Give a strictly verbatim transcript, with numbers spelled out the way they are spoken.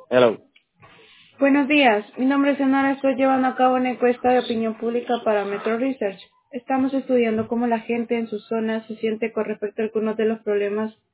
Hello. Buenos días, mi nombre es Enara, estoy llevando a cabo una encuesta de opinión pública para Metro Research. Estamos estudiando cómo la gente en sus zonas se siente con respecto a algunos de los problemas